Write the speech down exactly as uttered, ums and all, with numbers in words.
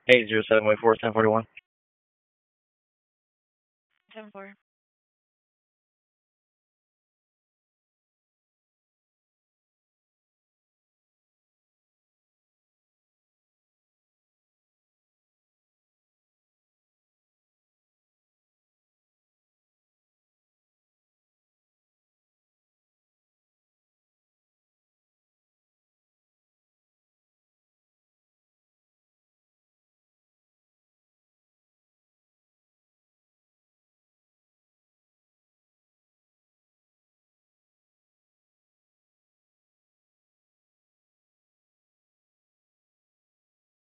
eight zero seven one four ten forty one. Seven four.